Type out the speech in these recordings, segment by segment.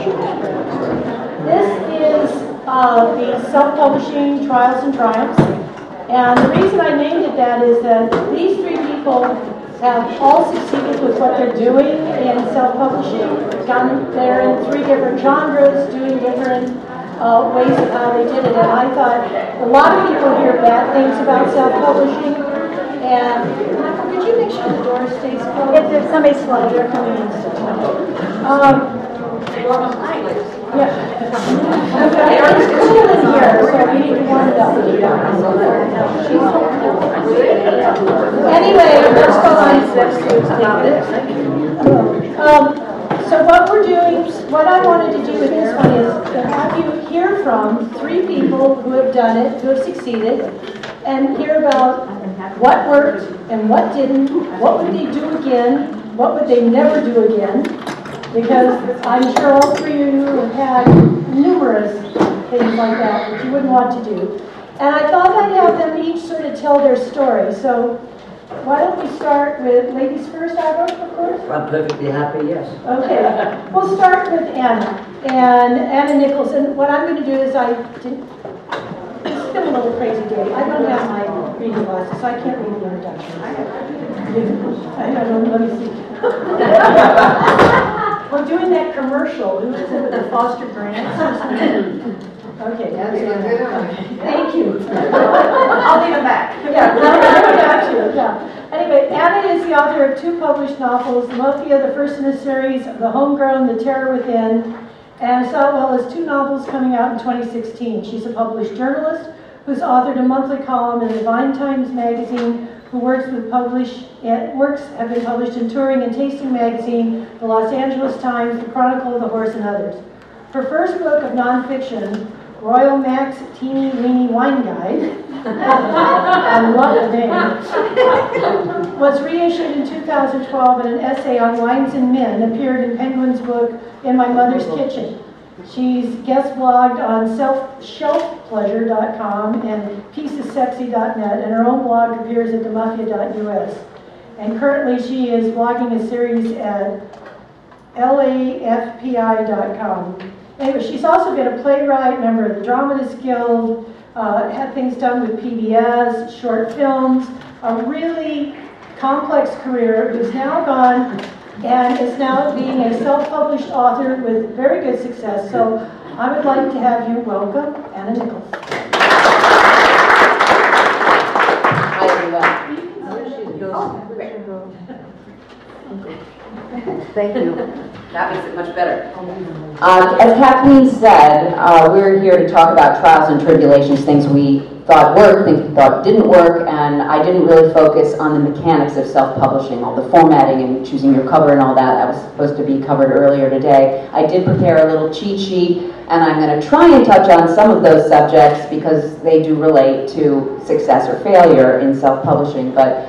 This is the Self-Publishing Trials and Triumphs. And the reason I named it that is that these three people have all succeeded with what they're doing in self-publishing. They're in three different genres, doing different ways of how they did it. And I thought a lot of people hear bad things about self-publishing. And Michael, could you make sure the door stays closed? If somebody's slow, they're coming in. Yeah. It's cool in here, so we need to warm it up. Anyway, let's go on. So what we're doing, what I wanted to do with this one is to have you hear from three people who have done it, who have succeeded, and hear about what worked and what didn't, what would they do again, what would they never do again, because I'm sure all three of you have had numerous things like that you wouldn't want to do. And I thought I'd have them each sort of tell their story. So why don't we start with ladies first, Ivor, of course? I'm perfectly happy, yes. Okay. We'll start with Anna. And Anna Nichols. And what I'm going to do is it's been a little crazy day. I don't have my reading glasses, so I can't read the introduction. I don't, let me see. We're doing that commercial. Who is it with the Foster Grants? Okay, that's it. Thank you. I'll leave it back. Yeah, I got you. Yeah. Anyway, Anna is the author of two published novels, Mafia, the first in a series, The Homegrown, The Terror Within, and as well as two novels coming out in 2016. She's a published journalist who's authored a monthly column in the Vine Times magazine, who works have been published in Touring and Tasting Magazine, the Los Angeles Times, the Chronicle of the Horse, and others. Her first book of nonfiction, Royal Mac's Teeny Weeny Wine Guide, I love the name, was reissued in 2012, and an essay on wines and men appeared in Penguin's book, In My Mother's Kitchen. She's guest blogged on shelfpleasure.com and piecessexy.net, and her own blog appears at themafia.us. And currently she is blogging a series at lafpi.com. Anyway, she's also been a playwright, member of the Dramatists Guild, had things done with PBS, short films, a really complex career, who's now gone and is now being a self-published author with very good success. So I would like to have you welcome Anna Nichols. Hi, everyone. Thank you. That makes it much better. As Kathleen said, we're here to talk about trials and tribulations, things we thought worked, things we thought didn't work, and I didn't really focus on the mechanics of self-publishing, all the formatting and choosing your cover and all that. That was supposed to be covered earlier today. I did prepare a little cheat sheet, and I'm going to try and touch on some of those subjects because they do relate to success or failure in self-publishing. But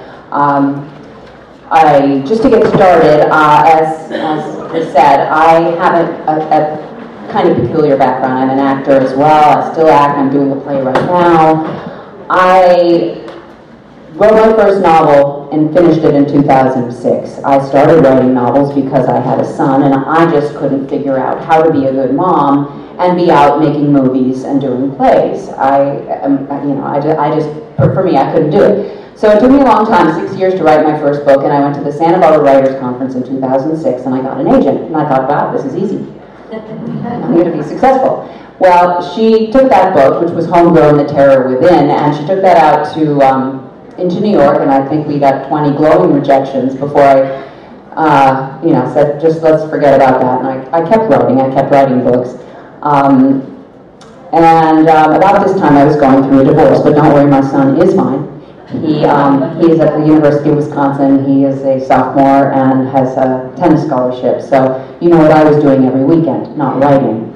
just to get started, as was said, I have a kind of peculiar background. I'm an actor as well. I still act. I'm doing a play right now. I wrote my first novel and finished it in 2006. I started writing novels because I had a son, and I just couldn't figure out how to be a good mom and be out making movies and doing plays. For me, I couldn't do it. So it took me a long time, 6 years, to write my first book, and I went to the Santa Barbara Writers Conference in 2006, and I got an agent, and I thought, wow, this is easy. I'm going to be successful. Well, she took that book, which was Homegrown, The Terror Within, and she took that out to into New York, and I think we got 20 glowing rejections before I said, just let's forget about that. And I kept writing books. About this time I was going through a divorce, but don't worry, my son is fine. He is at the University of Wisconsin. He is a sophomore and has a tennis scholarship. So you know what I was doing every weekend, not writing.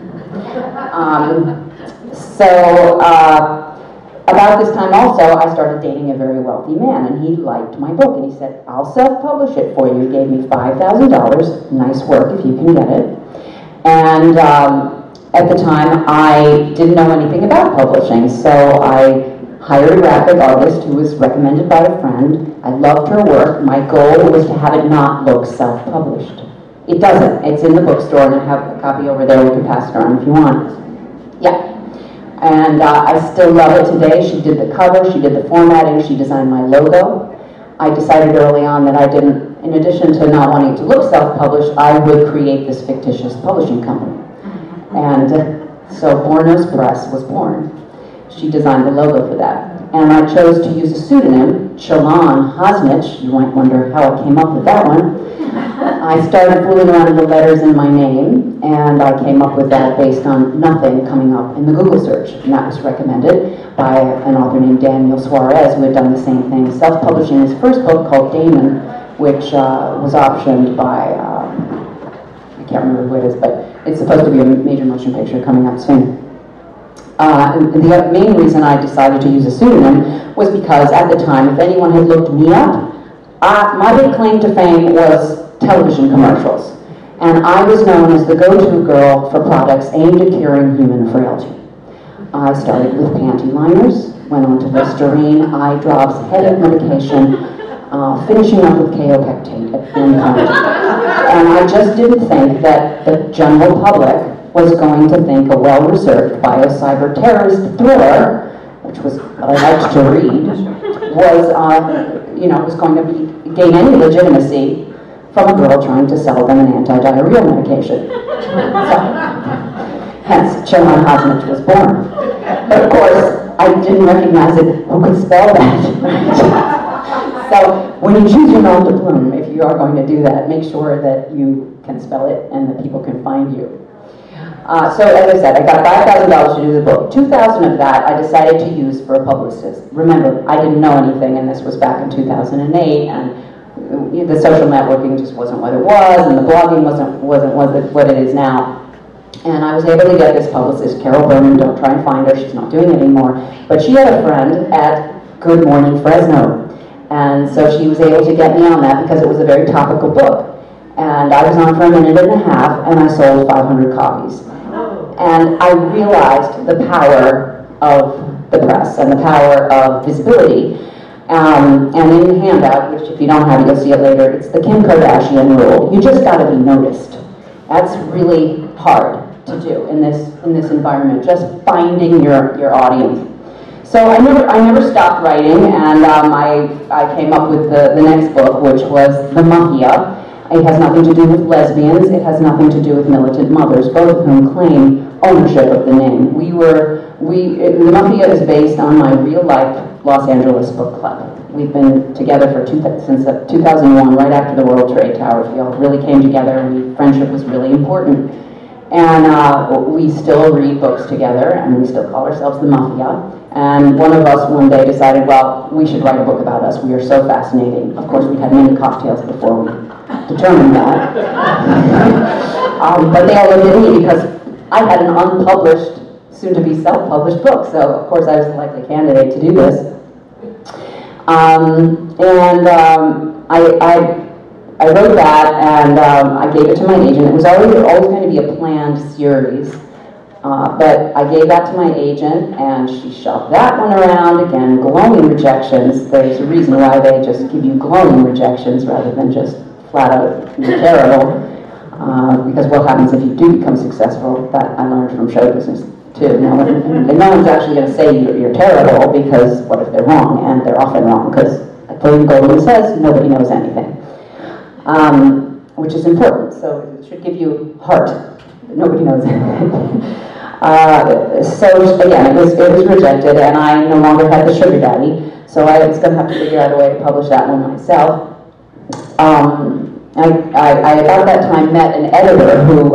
About this time also, I started dating a very wealthy man, and he liked my book, and he said, I'll self-publish it for you. He gave me $5,000, nice work if you can get it. And at the time, I didn't know anything about publishing, so I hired a graphic artist who was recommended by a friend. I loved her work. My goal was to have it not look self-published. It doesn't. It's in the bookstore, and I have a copy over there. We can pass it around if you want. Yeah. And I still love it today. She did the cover, she did the formatting, she designed my logo. I decided early on that I didn't, in addition to not wanting to look self-published, I would create this fictitious publishing company. And so Bornos Press was born. She designed the logo for that. And I chose to use a pseudonym, Shalon Hosnich. You might wonder how I came up with that one. I started fooling around with the letters in my name, and I came up with that based on nothing coming up in the Google search. And that was recommended by an author named Daniel Suarez, who had done the same thing, self-publishing his first book called Damon, which was optioned by, I can't remember who it is, but it's supposed to be a major motion picture coming up soon. And the main reason I decided to use a pseudonym was because at the time, if anyone had looked me up, my big claim to fame was television commercials. And I was known as the go-to girl for products aimed at curing human frailty. I started with panty liners, went on to Listerine, eye drops, headache medication, finishing up with Kaopectate at one point. And I just didn't think that the general public was going to think a well-researched bio-cyber terrorist thriller, which was what I liked to read, was going to gain any legitimacy from a girl trying to sell them an anti-diarrheal medication. So, hence, Shalon Hosnich was born. But of course, I didn't recognize it. Who could spell that? So, when you choose your nom de plume, if you are going to do that, make sure that you can spell it and that people can find you. So, as I said, I got $5,000 to do the book. $2,000 of that I decided to use for a publicist. Remember, I didn't know anything, and this was back in 2008, and the social networking just wasn't what it was, and the blogging wasn't what it is now. And I was able to get this publicist, Carol Berman. Don't try and find her; she's not doing it anymore. But she had a friend at Good Morning Fresno, and so she was able to get me on that because it was a very topical book. And I was on for a minute and a half, and I sold 500 copies. And I realized the power of the press and the power of visibility. And in the handout, which if you don't have it, you'll see it later, it's the Kim Kardashian rule. You just got to be noticed. That's really hard to do in this environment, just finding your audience. So I never stopped writing, and I came up with the next book, which was The Mafia. It has nothing to do with lesbians. It has nothing to do with militant mothers, both of whom claim ownership of the name. The Mafia is based on my real-life Los Angeles book club. We've been together since 2001, right after the World Trade Towers. We all really came together, and friendship was really important. And we still read books together, and we still call ourselves the Mafia. And one of us one day decided, well, we should write a book about us. We are so fascinating. Of course, we'd had many cocktails before we determined that. But they all looked at me because I had an unpublished, soon-to-be self-published book. So, of course, I was the likely candidate to do this. I wrote that, and I gave it to my agent. It was always going to be a planned series. But I gave that to my agent, and she shopped that one around. Again, glowing rejections. There's a reason why they just give you glowing rejections rather than just flat out, you're terrible. Because what happens if you do become successful, that I learned from show business too. No one's actually going to say you're terrible, because what if they're wrong? And they're often wrong, because like William Goldman says, nobody knows anything. Which is important, so it should give you heart. Nobody knows anything. So again, it was rejected, and I no longer had the sugar daddy, so I was going to have to figure out a way to publish that one myself. I about that time met an editor who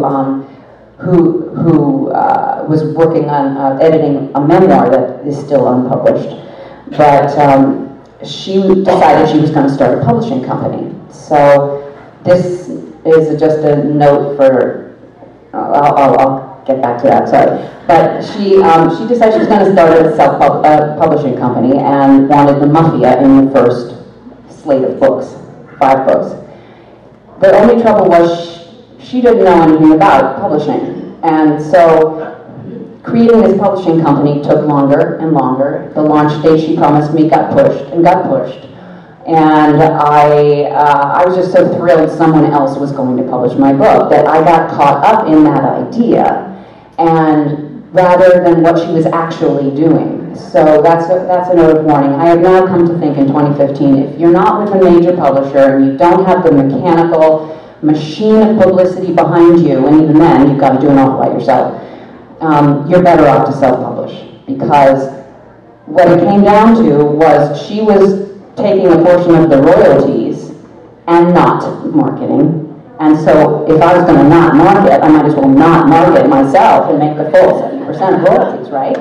was working on editing a memoir that is still unpublished, but she decided she was going to start a publishing company. So this is just a note for. I'll get back to that, sorry. But she decided she was going to start a self-publishing company and wanted the Mafia in the first slate of books, 5 books. The only trouble was she didn't know anything about publishing. And so creating this publishing company took longer and longer. The launch date she promised me got pushed and got pushed. And I was just so thrilled someone else was going to publish my book that I got caught up in that idea, and rather than what she was actually doing. So that's a note of warning. I have now come to think in 2015, if you're not with a major publisher and you don't have the mechanical machine of publicity behind you, and even then, you've got to do an awful lot yourself, you're better off to self-publish. Because what it came down to was she was taking a portion of the royalties and not marketing. And so if I was going to not market, I might as well not market myself and make the full 70% royalties, right?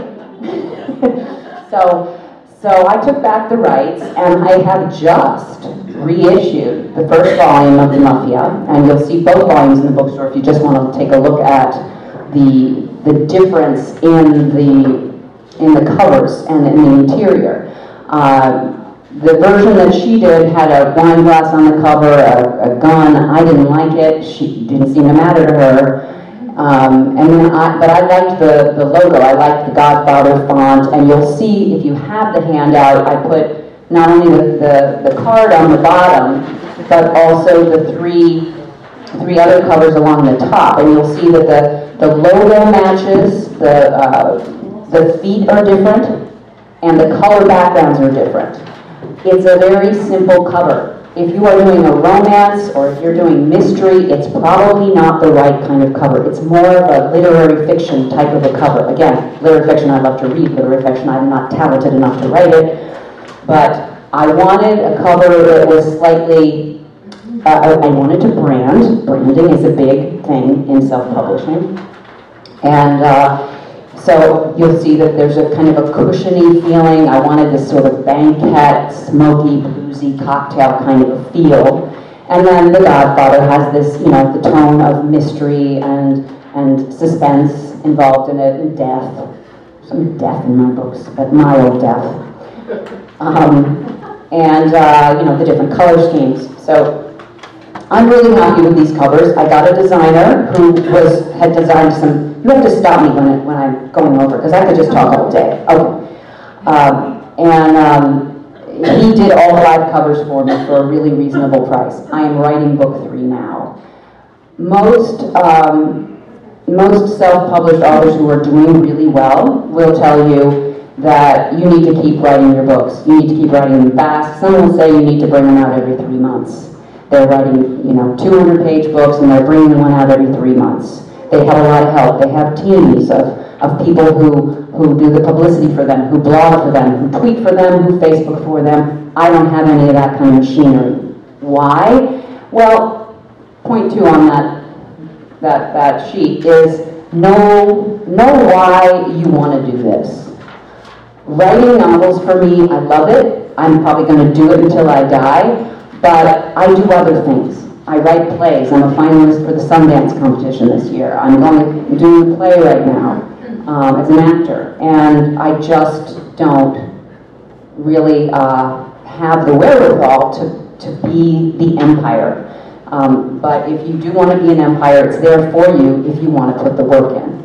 So I took back the rights, and I have just reissued the first volume of The Mafia, and you'll see both volumes in the bookstore if you just want to take a look at the difference in the covers and in the interior. The version that she did had a wine glass on the cover, a gun. I didn't like it. She didn't seem to matter to her. But I liked the logo. I liked the Godfather font. And you'll see, if you have the handout, I put not only the card on the bottom, but also the three other covers along the top. And you'll see that the logo matches, the feet are different, and the color backgrounds are different. It's a very simple cover. If you are doing a romance or if you're doing mystery, it's probably not the right kind of cover. It's more of a literary fiction type of a cover. Again, literary fiction I love to read, literary fiction I'm not talented enough to write it. But I wanted a cover that was slightly, I wanted to brand. Branding is a big thing in self-publishing. And so you'll see that there's a kind of a cushiony feeling. I wanted this sort of banquet, smoky, boozy cocktail kind of a feel. And then The Godfather has this, the tone of mystery and suspense involved in it, and death. Some death in my books, but mild death. The different color schemes. So I'm really happy with these covers. I got a designer who had designed some. You have to stop me when I'm going over, because I could just talk all day. Okay. He did all 5 covers for me for a really reasonable price. I am writing book 3 now. Most self-published authors who are doing really well will tell you that you need to keep writing your books. You need to keep writing them fast. Some will say you need to bring them out every 3 months. They're writing, 200-page books, and they're bringing one out every 3 months. They have a lot of help. They have teams of people who do the publicity for them, who blog for them, who tweet for them, who Facebook for them. I don't have any of that kind of machinery. Why? Well, point 2 on that sheet is know why you want to do this. Writing novels for me, I love it. I'm probably going to do it until I die, but I do other things. I write plays. I'm a finalist for the Sundance competition this year. I'm doing a play right now as an actor, and I just don't really have the wherewithal to be the empire. But if you do want to be an empire, it's there for you if you want to put the work in.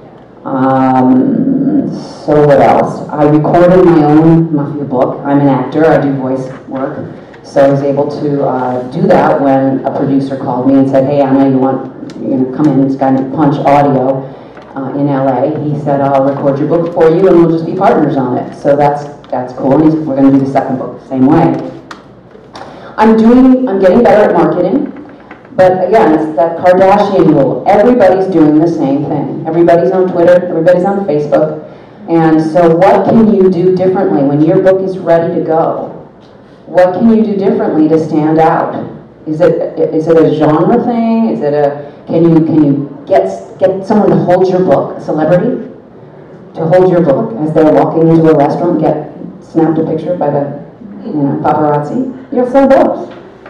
So what else? I recorded my own Mafia book. I'm an actor. I do voice work. So I was able to do that when a producer called me and said, "Hey, Anna, you're going to come in, it's got Punch Audio in LA." He said, "I'll record your book for you and we'll just be partners on it." So that's cool. And we're going to do the second book the same way. I'm getting better at marketing, but again, it's that Kardashian rule. Everybody's doing the same thing. Everybody's on Twitter, everybody's on Facebook. And so what can you do differently when your book is ready to go? What can you do differently to stand out? Is it a genre thing? Is it can you get someone to hold your book, a celebrity, to hold your book as they're walking into a restaurant and get snapped a picture by the paparazzi? You'll sell books.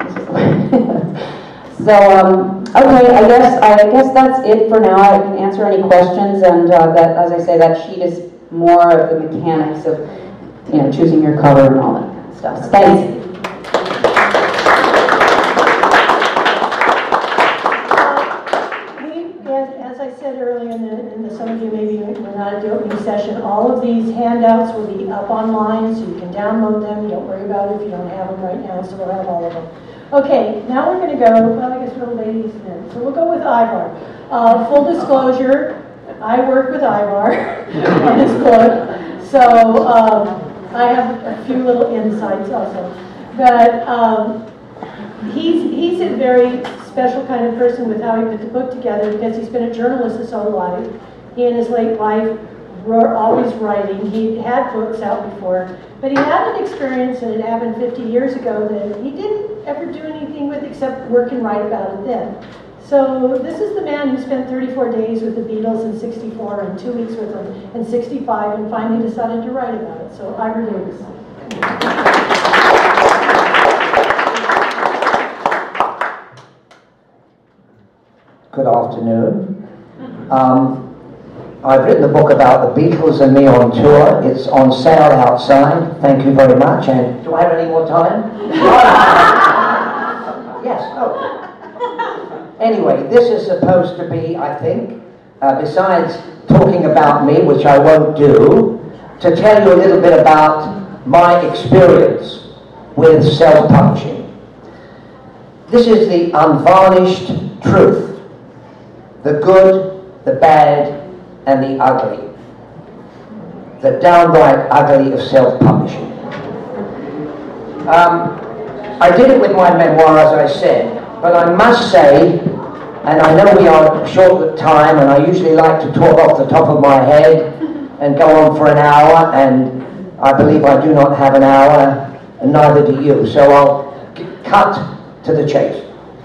So okay, I guess that's it for now. I can answer any questions, and that, as I say, that sheet is more of the mechanics of choosing your cover and all that kind of stuff. Thanks. As I said earlier in and some of you maybe were not at the opening session, all of these handouts will be up online, so you can download them. Don't worry about it if you don't have them right now, so we'll have all of them. Okay, now we're going to go, well, I guess little ladies then. So we'll go with Ivar. Full disclosure, I work with Ivar on his book, so I have a few little insights also. But he's a very special kind of person with how he put the book together, because he's been a journalist his whole life. He in his late life were always writing. He had books out before, but he had an experience, and it happened 50 years ago, that he didn't ever do anything with except work and write about it then. So this is the man who spent 34 days with the Beatles in '64 and 2 weeks with them in '65, and finally decided to write about it. So Ivar Davis. Good afternoon. I've written a book about the Beatles and me on tour. It's on sale outside. Thank you very much. And do I have any more time? Yes. Oh. Anyway, this is supposed to be, I think, besides talking about me, which I won't do, to tell you a little bit about my experience with self-publishing. This is the unvarnished truth. The good, the bad, and the ugly. The downright ugly of self-publishing. I did it with my memoir, as I said, but I must say, and I know we are short of time, and I usually like to talk off the top of my head and go on for an hour, and I believe I do not have an hour, and neither do you, so I'll cut to the chase.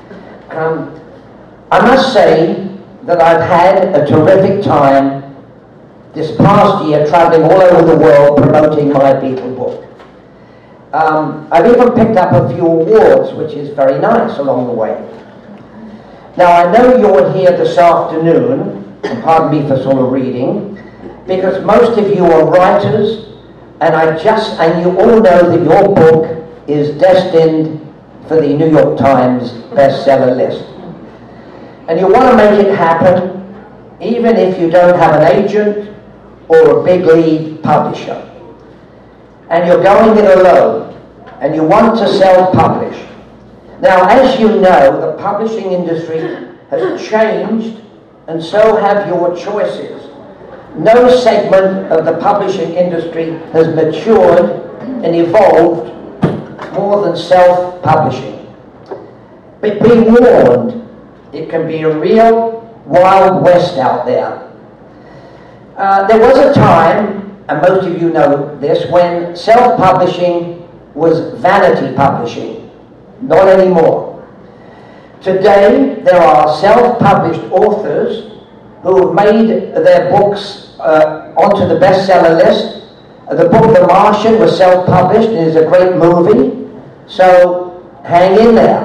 I must say that I've had a terrific time this past year traveling all over the world promoting my Beatle book. I've even picked up a few awards, which is very nice along the way. Now, I know you're here this afternoon, and pardon me for sort of reading, because most of you are writers, and you all know that your book is destined for the New York Times bestseller list. And you want to make it happen, even if you don't have an agent or a big league publisher. And you're going it alone, and you want to self-publish. Now, as you know, the publishing industry has changed, and so have your choices. No segment of the publishing industry has matured and evolved more than self-publishing. But be warned, it can be a real Wild West out there. There was a time, and most of you know this, when self-publishing was vanity publishing. Not anymore. Today, there are self-published authors who have made their books onto the bestseller list. The book The Martian was self-published and is a great movie, so hang in there.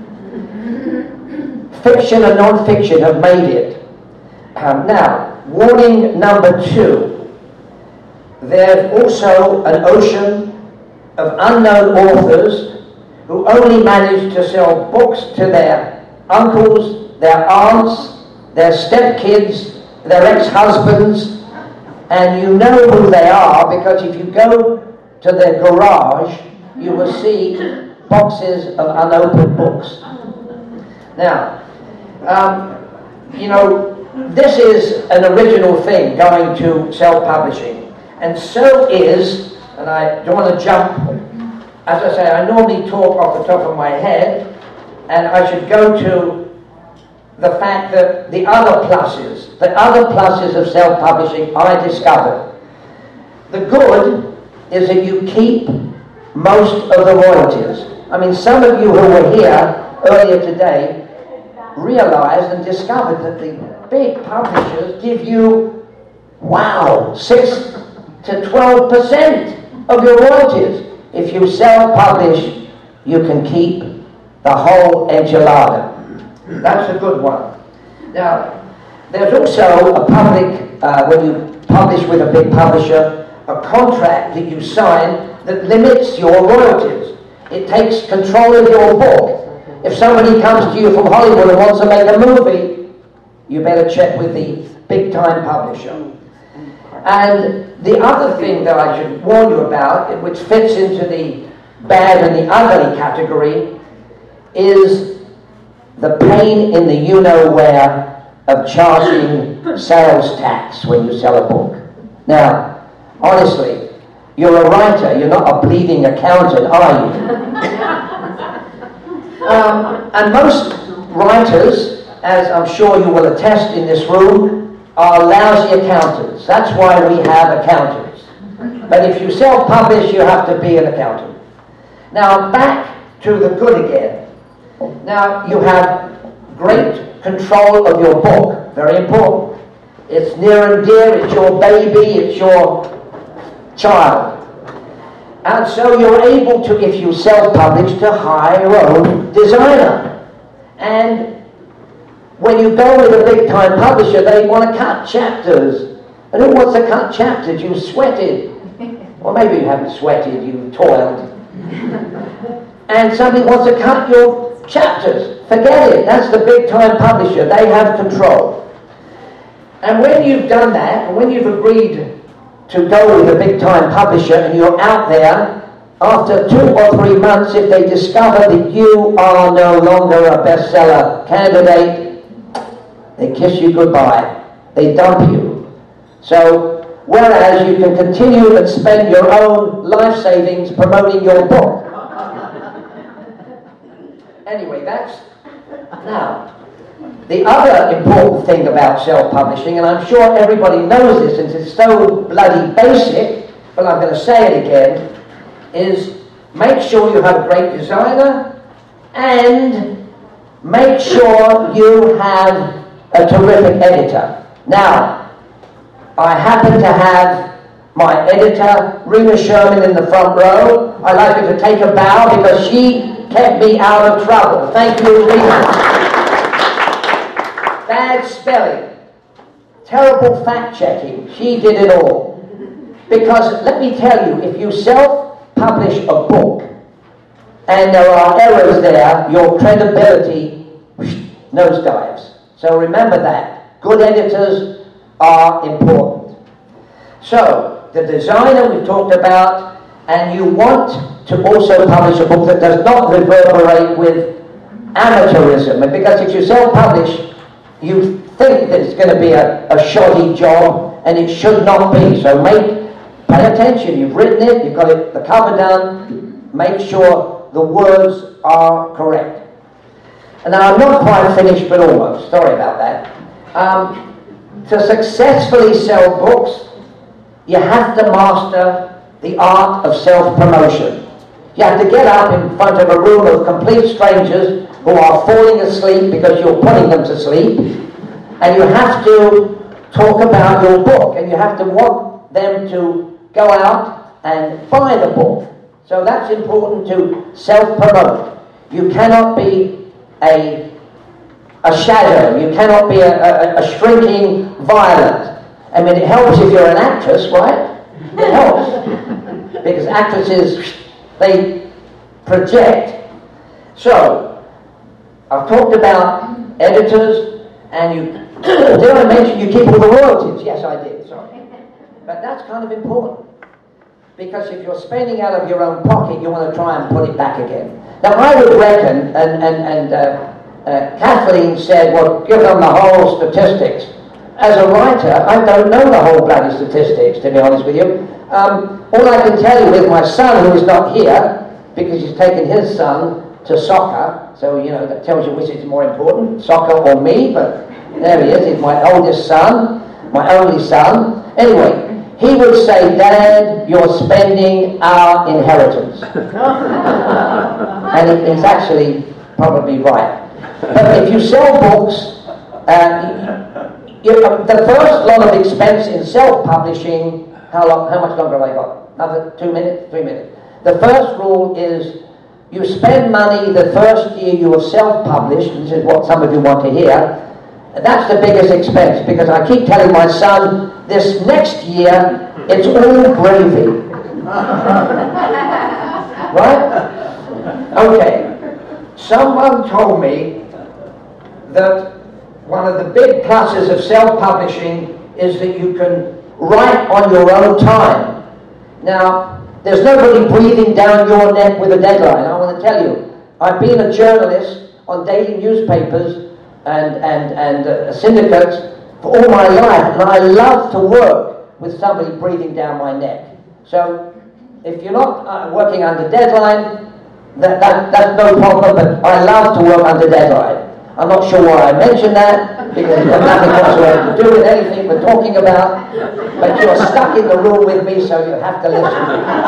Fiction and non-fiction have made it. Now, warning number 2. There's also an ocean of unknown authors who only manage to sell books to their uncles, their aunts, their stepkids, their ex-husbands, and you know who they are, because if you go to their garage, you will see boxes of unopened books. Now, this is an original thing, going to self-publishing, and so is, and I don't want to jump, as I say, I normally talk off the top of my head, and I should go to the fact that the other pluses of self-publishing I discovered. The good is that you keep most of the royalties. I mean, some of you who were here earlier today realized and discovered that the big publishers give you, 6 to 12% of your royalties. If you self-publish, you can keep the whole enchilada. That's a good one. Now, there's also a public, when you publish with a big publisher, a contract that you sign that limits your royalties. It takes control of your book. If somebody comes to you from Hollywood and wants to make a movie, you better check with the big-time publisher. And the other thing that I should warn you about, which fits into the bad and the ugly category, is the pain in the you-know-where of charging sales tax when you sell a book. Now, honestly, you're a writer, you're not a bleeding accountant, are you? And most writers, as I'm sure you will attest in this room, are lousy accountants. That's why we have accountants. But if you self-publish, you have to be an accountant. Now, back to the good again. Now, you have great control of your book. Very important. It's near and dear, it's your baby, it's your child. And so you're able to, if you self-publish, to hire your own designer. And when you go with a big-time publisher, they want to cut chapters. And who wants to cut chapters? You've sweated. Or maybe you haven't sweated, you've toiled. And somebody wants to cut your chapters. Forget it. That's the big-time publisher. They have control. And when you've done that, and when you've agreed to go with a big-time publisher and you're out there, after 2 or 3 months, if they discover that you are no longer a bestseller candidate, they kiss you goodbye. They dump you. So, whereas you can continue and spend your own life savings promoting your book. Anyway, that's... Now, the other important thing about self-publishing, and I'm sure everybody knows this since it's so bloody basic, but I'm going to say it again, is make sure you have a great designer and make sure you have a terrific editor. Now, I happen to have my editor, Rena Sherman, in the front row. I'd like her to take a bow because she kept me out of trouble. Thank you, Rena. Bad spelling, terrible fact-checking. She did it all. Because let me tell you, if you self-publish a book and there are errors there, your credibility nosedives. So remember that. Good editors are important. So, the designer we've talked about, and you want to also publish a book that does not reverberate with amateurism. And because if you self-publish, you think that it's going to be a shoddy job, and it should not be. So pay attention. You've written it, you've got the cover done, make sure the words are correct. And now I'm not quite finished, but almost. Sorry about that. To successfully sell books, you have to master the art of self-promotion. You have to get up in front of a room of complete strangers who are falling asleep because you're putting them to sleep, and you have to talk about your book, and you have to want them to go out and buy the book. So that's important to self-promote. You cannot be a shadow. You cannot be a shrinking violet. I mean, it helps if you're an actress, right? It helps. Because actresses, they project. So, I've talked about editors, and did I mention you keep all the royalties? Yes, I did, sorry. But that's kind of important. Because if you're spending out of your own pocket, you want to try and put it back again. Now, I would reckon, and Kathleen said, well, give them the whole statistics. As a writer, I don't know the whole bloody statistics, to be honest with you. All I can tell you is my son, who is not here, because he's taken his son to soccer, so, you know, that tells you which is more important, soccer or me, but there he is, he's my oldest son, my only son. Anyway, he would say, Dad, you're spending our inheritance. And it's actually probably right. But if you sell books, the first lot of expense in self-publishing, how much longer have I got? Another 2 minutes? 3 minutes. The first rule is you spend money the first year you have self-published. This is what some of you want to hear. That's the biggest expense, because I keep telling my son, this next year, it's all gravy. Right? Okay. Someone told me that one of the big pluses of self-publishing is that you can write on your own time. Now, there's nobody breathing down your neck with a deadline. I want to tell you, I've been a journalist on daily newspapers and syndicates for all my life, and I love to work with somebody breathing down my neck. So, if you're not working under deadline, that's no problem, but I love to work under deadline. I'm not sure why I mentioned that, because it's got nothing whatsoever to do with anything we're talking about, but you're stuck in the room with me, so you have to listen.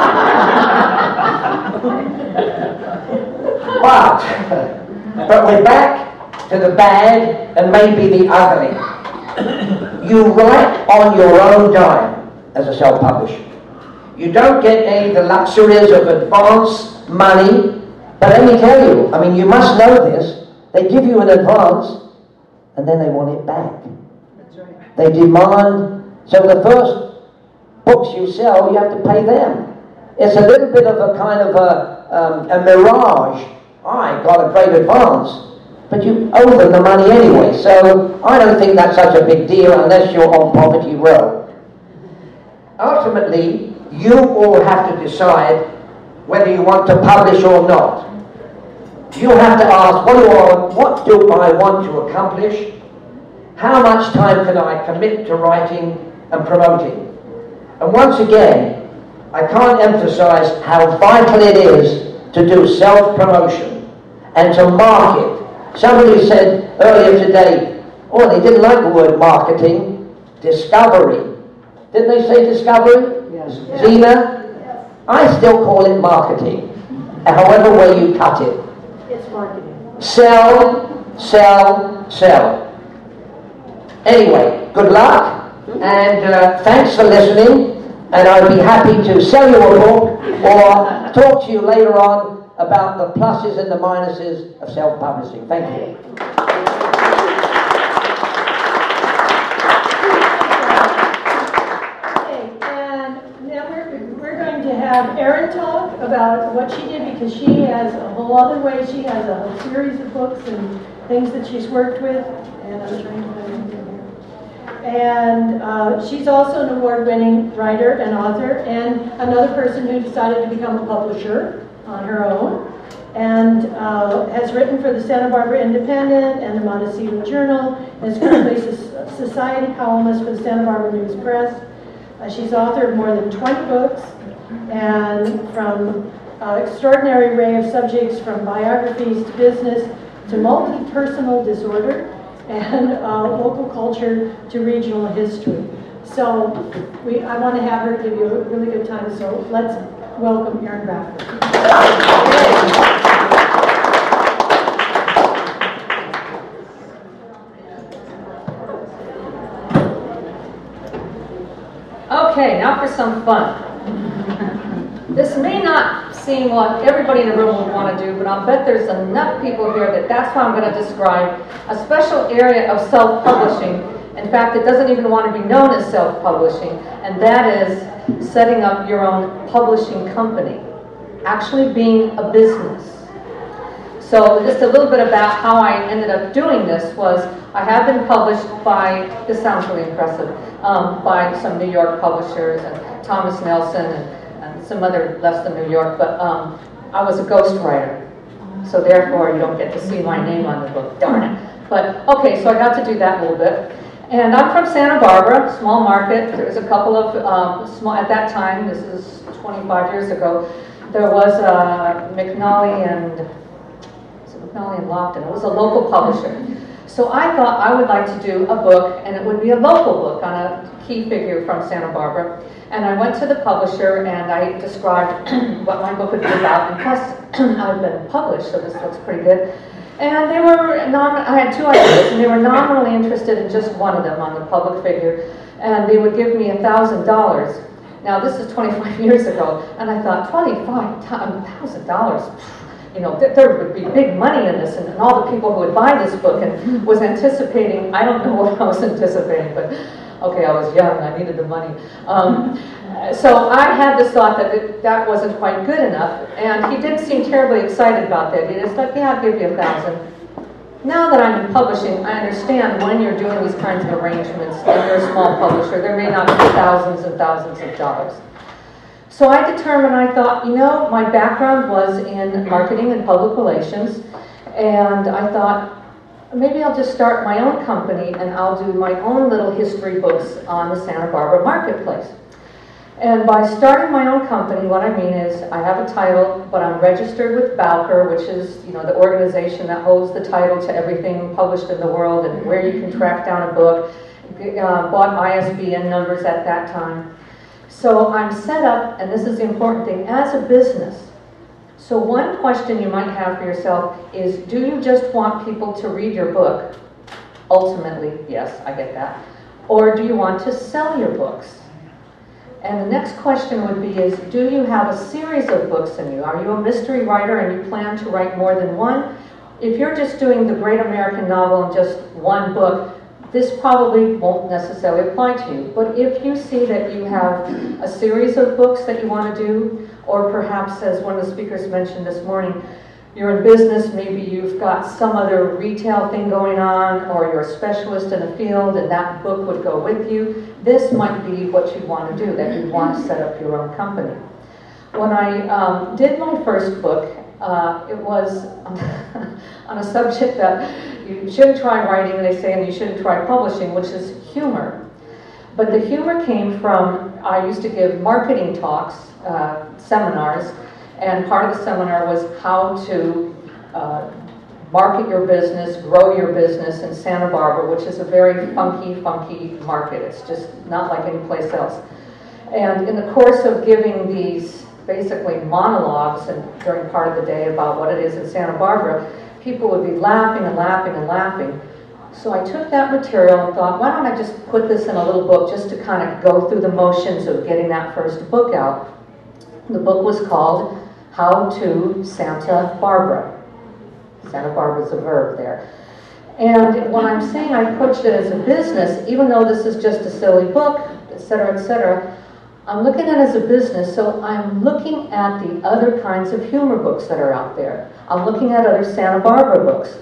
But we're back to the bad and maybe the ugly. You write on your own dime as a self-publisher. You don't get any of the luxuries of advance money, but let me tell you, I mean, you must know this. They give you an advance, and then they want it back. That's right. They demand, so the first books you sell, you have to pay them. It's a little bit of a kind of a mirage. I got a great advance, but you owe them the money anyway, so I don't think that's such a big deal unless you're on poverty row. Ultimately, you all have to decide whether you want to publish or not. You have to ask, what do I want to accomplish? How much time can I commit to writing and promoting? And once again, I can't emphasize how vital it is to do self-promotion and to market. Somebody said earlier today, oh, they didn't like the word marketing, discovery. Didn't they say discovery? Yes. Zena? Yes. I still call it marketing, however way you cut it. It's marketing. Sell, sell, sell. Anyway, good luck, and thanks for listening, and I'd be happy to sell you a book or talk to you later on about the pluses and the minuses of self-publishing. Thank you. Okay, and now we're going to have Erin talk about what she did, because she has a whole other way. She has a whole series of books and things that she's worked with, and I'm trying to find it here. And she's also an award-winning writer and author, and another person who decided to become a publisher on her own, and has written for the Santa Barbara Independent and the Montecito Journal, and is currently a society columnist for the Santa Barbara News Press. She's author of more than 20 books, and from extraordinary array of subjects, from biographies to business to multi-personal disorder and local culture to regional history. So I want to have her give you a really good time, so let's welcome Erin Bradford. Okay, now for some fun. This may not seem what everybody in the room would want to do, but I'll bet there's enough people here that that's why I'm going to describe a special area of self-publishing. In fact, it doesn't even want to be known as self-publishing, and that is setting up your own publishing company, actually being a business. So just a little bit about how I ended up doing this was I have been published by, this sounds really impressive, by some New York publishers and Thomas Nelson and some other less than New York, but I was a ghostwriter. So therefore you don't get to see my name on the book, darn it. But okay, so I got to do that a little bit. And I'm from Santa Barbara, small market. There's a couple of small, at that time, this is 25 years ago, there was McNally and Lofton. It was a local publisher. So I thought I would like to do a book, and it would be a local book on a key figure from Santa Barbara. And I went to the publisher and I described what my book would be about, and plus I've been published, so this looks pretty good. And they were, I had two ideas, and they were nominally interested in just one of them, on the public figure, and they would give me $1,000. Now this is 25 years ago, and I thought, $1,000, you know, there would be big money in this, and all the people who would buy this book, and was anticipating, I don't know what I was anticipating, but okay, I was young, I needed the money. So I had this thought that that wasn't quite good enough, and he didn't seem terribly excited about that. He was like, yeah, I'll give you $1,000. Now that I'm in publishing, I understand when you're doing these kinds of arrangements and you're a small publisher, there may not be thousands and thousands of dollars. So I determined, I thought, you know, my background was in marketing and public relations, and I thought, maybe I'll just start my own company and I'll do my own little history books on the Santa Barbara marketplace. And by starting my own company, what I mean is I have a title, but I'm registered with Bowker, which is, you know, the organization that holds the title to everything published in the world and where you can track down a book. Bought ISBN numbers at that time. So I'm set up, and this is the important thing, as a business. So one question you might have for yourself is, do you just want people to read your book? Ultimately, yes, I get that. Or do you want to sell your books? And the next question would be is, do you have a series of books in you? Are you a mystery writer and you plan to write more than one? If you're just doing the great American novel in just one book, this probably won't necessarily apply to you. But if you see that you have a series of books that you want to do, or perhaps, as one of the speakers mentioned this morning, you're in business, maybe you've got some other retail thing going on, or you're a specialist in a field and that book would go with you, this might be what you want to do, that you want to set up your own company. When I did my first book, it was on a subject that you shouldn't try writing, they say, and you shouldn't try publishing, which is humor. But the humor came from, I used to give marketing talks, seminars, and part of the seminar was how to market your business, grow your business in Santa Barbara, which is a very funky market. It's just not like any place else. And in the course of giving these basically monologues and during part of the day about what it is in Santa Barbara, people would be laughing and laughing and laughing. So I took that material and thought, why don't I just put this in a little book just to kind of go through the motions of getting that first book out. The book was called How to Santa Barbara. Santa Barbara's a verb there. And when I'm saying I approached it as a business, even though this is just a silly book, etc., I'm looking at it as a business, so I'm looking at the other kinds of humor books that are out there. I'm looking at other Santa Barbara books.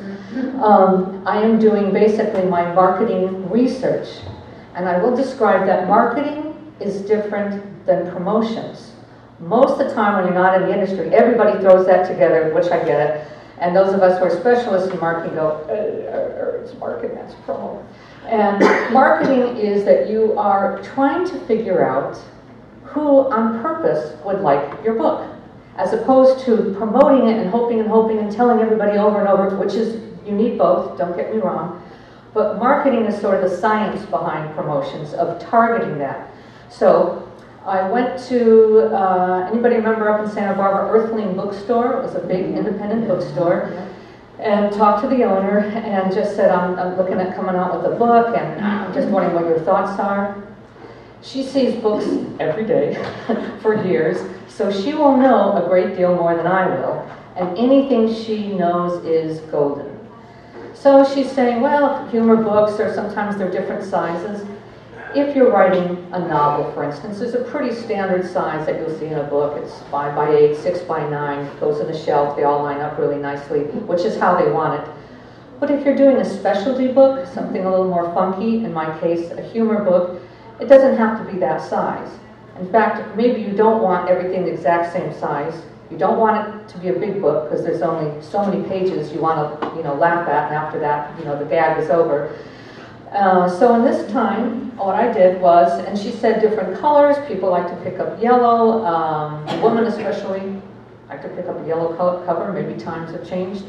I am doing basically my marketing research, and I will describe that marketing is different than promotions. Most of the time when you're not in the industry, everybody throws that together, which I get it, and those of us who are specialists in marketing go, it's marketing, that's promo. And marketing is that you are trying to figure out who on purpose would like your book, as opposed to promoting it and hoping and telling everybody over and over, which is, you need both, don't get me wrong, but marketing is sort of the science behind promotions, of targeting that. So I went to, anybody remember up in Santa Barbara, Earthling Bookstore? It was a big independent bookstore, and talked to the owner and just said, I'm looking at coming out with a book, and I'm just wondering what your thoughts are. She sees books every day for years, so she will know a great deal more than I will, and anything she knows is golden. So she's saying, well, humor books, or sometimes they're different sizes. If you're writing a novel, for instance, there's a pretty standard size that you'll see in a book. It's 5 by 8, 6 by 9, goes in the shelf, they all line up really nicely, which is how they want it. But if you're doing a specialty book, something a little more funky, in my case, a humor book, it doesn't have to be that size. In fact, maybe you don't want everything the exact same size. You don't want it to be a big book because there's only so many pages you want to, laugh at, and after that, the gag is over. So in this time, what I did was, and she said different colors. People like to pick up yellow. Women especially like to pick up a yellow cover. Maybe times have changed.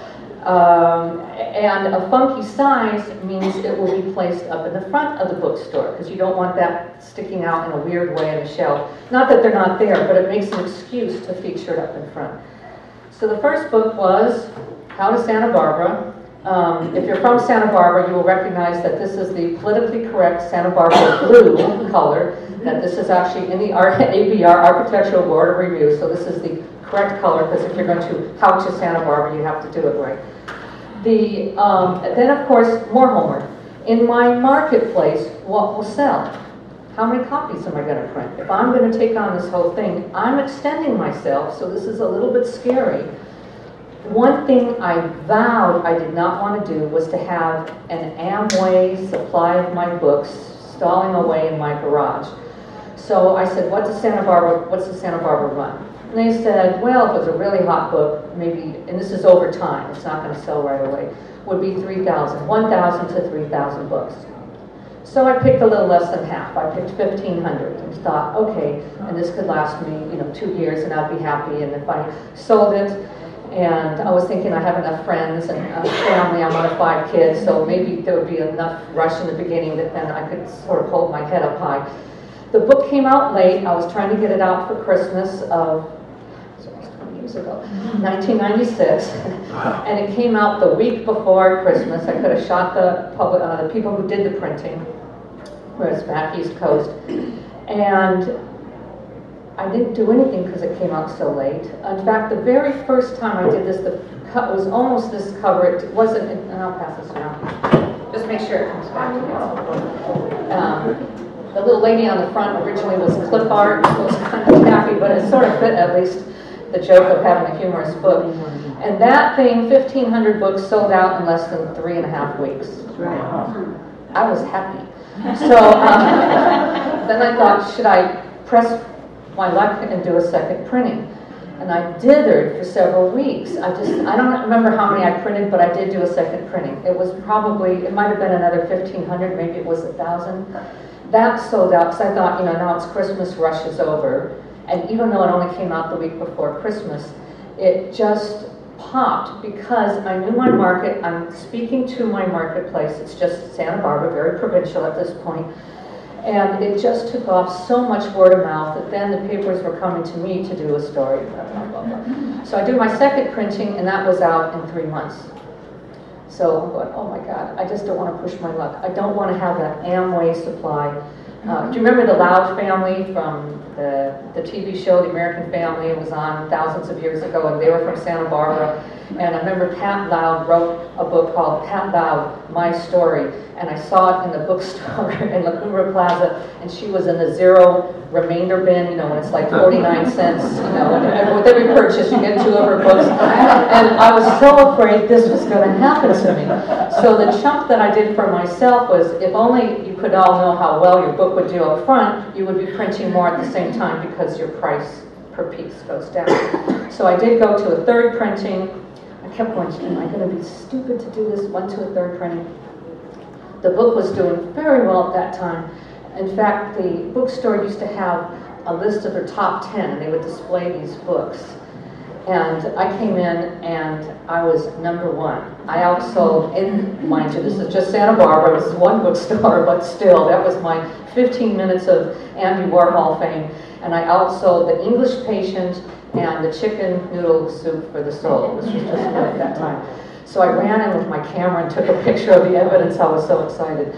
And a funky size means it will be placed up in the front of the bookstore, because you don't want that sticking out in a weird way on the shelf. Not that they're not there, but it makes an excuse to feature it up in front. So the first book was How to Santa Barbara. If you're from Santa Barbara, you will recognize that this is the politically correct Santa Barbara blue color, that this is actually in the ABR, Architectural Board of Review, so this is the correct color, because if you're going to How to Santa Barbara, you have to do it right. Then, of course, more homework. In my marketplace, what will sell? How many copies am I going to print? If I'm going to take on this whole thing, I'm extending myself, so this is a little bit scary. One thing I vowed I did not want to do was to have an Amway supply of my books stalling away in my garage. So I said, what's the Santa Barbara run? And they said, well, if it was a really hot book, maybe, and this is over time, it's not going to sell right away, would be 1,000 to 3,000 books. So I picked a little less than half. I picked 1,500 and thought, okay, and this could last me, 2 years and I'd be happy. And if I sold it, and I was thinking I have enough friends and a family, I'm one of 5 kids, so maybe there would be enough rush in the beginning that then I could sort of hold my head up high. The book came out late. I was trying to get it out for Christmas of 20 years ago, 1996, and it came out the week before Christmas. I could have shot the people who did the printing, whereas back East Coast, and I didn't do anything because it came out so late. In fact, the very first time I did this, it was almost this cover. It wasn't, and I'll pass this around. Just make sure it comes back to me. The little lady on the front originally was clip art, so it was kind of tacky, but it sort of fit at least the joke of having a humorous book. And that thing, 1,500 books, sold out in less than 3.5 weeks. I was happy. So then I thought, should I press my luck and do a second printing? And I dithered for several weeks. I don't remember how many I printed, but I did do a second printing. It was probably, it might have been another 1,500, maybe it was 1,000. That sold out because I thought, now it's Christmas, rush is over. And even though it only came out the week before Christmas, it just popped because I knew my market. I'm speaking to my marketplace. It's just Santa Barbara, very provincial at this point. And it just took off so much word of mouth that then the papers were coming to me to do a story. Blah, blah, blah. So I do my second printing, and that was out in 3 months. So I'm going, oh my God, I just don't want to push my luck. I don't want to have that Amway supply. Do you remember the Loud family from the TV show, The American Family? It was on thousands of years ago, and they were from Santa Barbara. And I remember Pat Loud wrote a book called Pat Loud, My Story. And I saw it in the bookstore in La Cumbre Plaza, and she was in the zero remainder bin, when it's like 49 cents, and with every purchase you get 2 of her books. And I was so afraid this was going to happen to me. So the chunk that I did for myself was, if only you could all know how well your book would do up front, you would be printing more at the same time because your price per piece goes down. So I did go to a third printing. I kept going, am I going to be stupid to do this? Went to a third printing. The book was doing very well at that time. In fact, the bookstore used to have a list of their top 10, and they would display these books. And I came in, and I was number 1. I outsold, mind you, this is just Santa Barbara, this is one bookstore, but still, that was my 15 minutes of Andy Warhol fame. And I outsold The English Patient and The Chicken Noodle Soup for the Soul. This was just good at that time. So I ran in with my camera and took a picture of the evidence. I was so excited.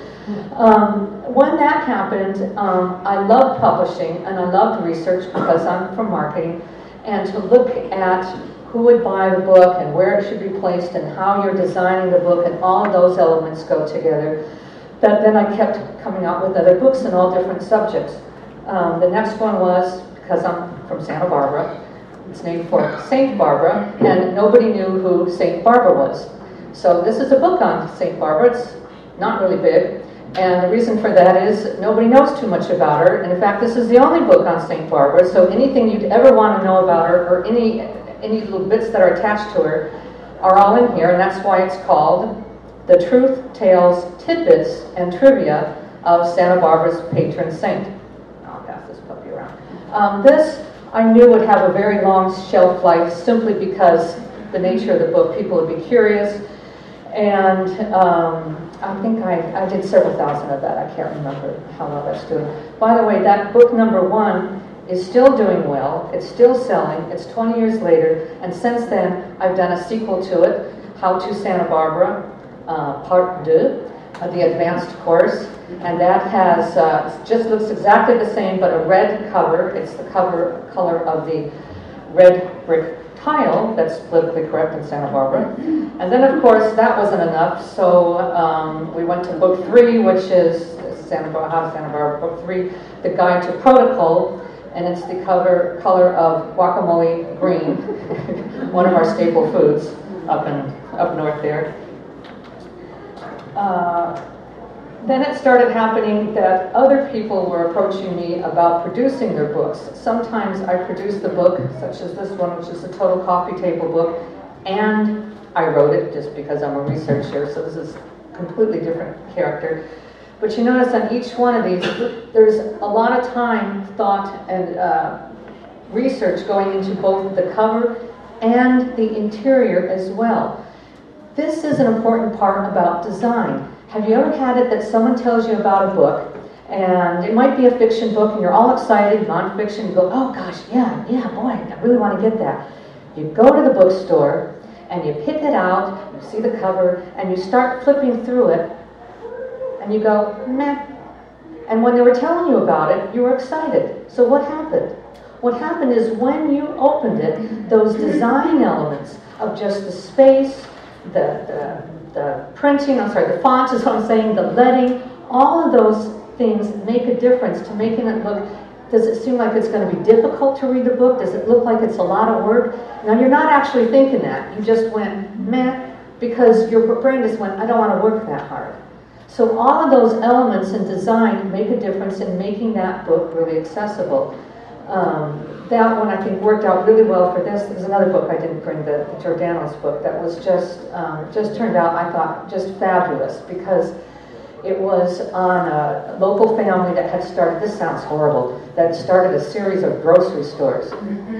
When that happened, I loved publishing and I loved research because I'm from marketing, and to look at who would buy the book and where it should be placed and how you're designing the book, and all of those elements go together. That then I kept coming out with other books in all different subjects. The next one was, because I'm from Santa Barbara, it's named for Saint Barbara, and nobody knew who Saint Barbara was. So this is a book on Saint Barbara. It's not really big, and the reason for that is nobody knows too much about her. And in fact, this is the only book on Saint Barbara, so anything you'd ever want to know about her, or any little bits that are attached to her, are all in here, and that's why it's called The Truth, Tales, Tidbits, and Trivia of Santa Barbara's Patron Saint. I'll pass this puppy around. This I knew would have a very long shelf life simply because the nature of the book, people would be curious. And I think I did several thousand of that. I can't remember how well that's doing. By the way, that book number 1 is still doing well. It's still selling. It's 20 years later. And since then, I've done a sequel to it, How to Santa Barbara, Part 2, the advanced course. And that has, just looks exactly the same, but a red cover. It's the color of the red brick tile that's politically correct in Santa Barbara. And then, of course, that wasn't enough, so we went to book 3, which is How Santa Barbara, book 3, The Guide to Protocol, and it's the color of guacamole green. one of our staple foods up north there. Then it started happening that other people were approaching me about producing their books. Sometimes I produced the book, such as this one, which is a Total Coffee Table book, and I wrote it just because I'm a researcher, so this is a completely different character. But you notice on each one of these, there's a lot of time, thought, and research going into both the cover and the interior as well. This is an important part about design. Have you ever had it that someone tells you about a book, and it might be a fiction book, and you're all excited, nonfiction, you go, oh gosh, yeah, boy, I really want to get that. You go to the bookstore, and you pick it out, you see the cover, and you start flipping through it, and you go, meh. And when they were telling you about it, you were excited. So what happened? What happened is when you opened it, those design elements of just the space, the printing, the font is what I'm saying, the leading, all of those things make a difference to making it look, does it seem like it's going to be difficult to read the book? Does it look like it's a lot of work? Now you're not actually thinking that. You just went, meh, because your brain just went, I don't want to work that hard. So all of those elements in design make a difference in making that book really accessible. That one I think worked out really well for this. There's another book I didn't bring, the Giordano's book, that was just turned out, I thought, just fabulous, because it was on a local family that had started, this sounds horrible, that started a series of grocery stores.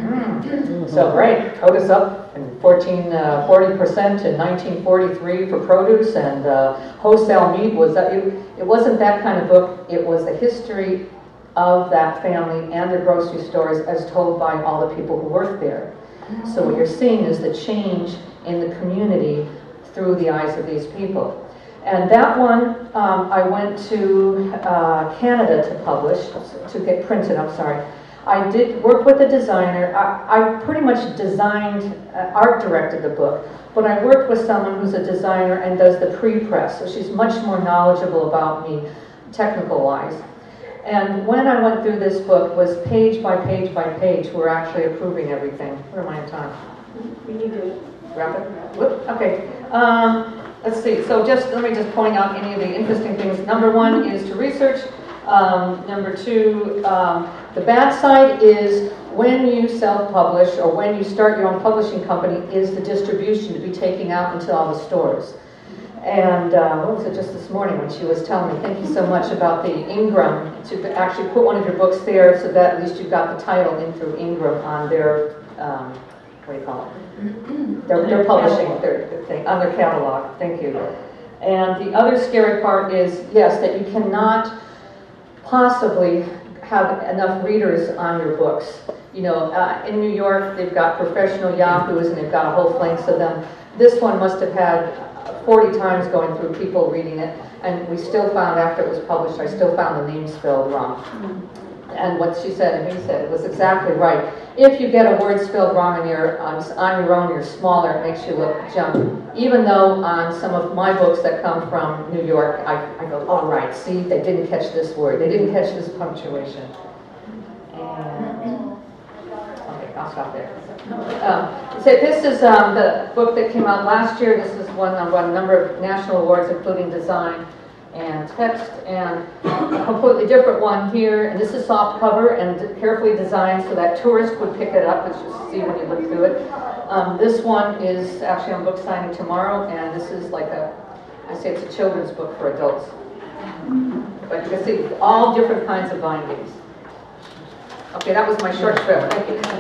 So great, CODIS up and 40% in 1943 for produce, and wholesale meat was, it wasn't that kind of book, it was the history of that family and their grocery stores as told by all the people who worked there. So what you're seeing is the change in the community through the eyes of these people. And that one, I went to Canada to publish, to get printed, I'm sorry. I did work with a designer. I pretty much designed, art directed the book, but I worked with someone who's a designer and does the pre-press, so she's much more knowledgeable about me, technical-wise. And when I went through this book was page by page by page, we're actually approving everything. Where am I on time? We need to Wrap it? Whoop, okay. Let's see, so let me just point out any of the interesting things. Number one is to research. Number two, the bad side is when you self-publish or when you start your own publishing company is the distribution to be taken out into all the stores. And what was it just this morning when she was telling me, thank you so much about the Ingram, to actually put one of your books there so that at least you've got the title in through Ingram on their, what do you call it? Their publishing, their thing, on their catalog. Thank you. And the other scary part is, yes, that you cannot possibly have enough readers on your books. You know, in New York, they've got professional Yahoos and they've got a whole flanks of them. This one must have had 40 times going through people reading it, and we still found, after it was published, I still found the name spelled wrong. And what she said and he said, it was exactly right. If you get a word spelled wrong on your own, you're smaller, it makes you look junk. Even though on some of my books that come from New York, I go, all right, see, they didn't catch this word, they didn't catch this punctuation. And, okay, I'll stop there. So this is the book that came out last year. This is won a number of national awards, including design and text, and a completely different one here. And this is soft cover and carefully designed so that tourists would pick it up, as you see when you look through it. This one is actually on book signing tomorrow, and this is like I say it's a children's book for adults. But you can see all different kinds of bindings. Okay, that was my short script. Thank you.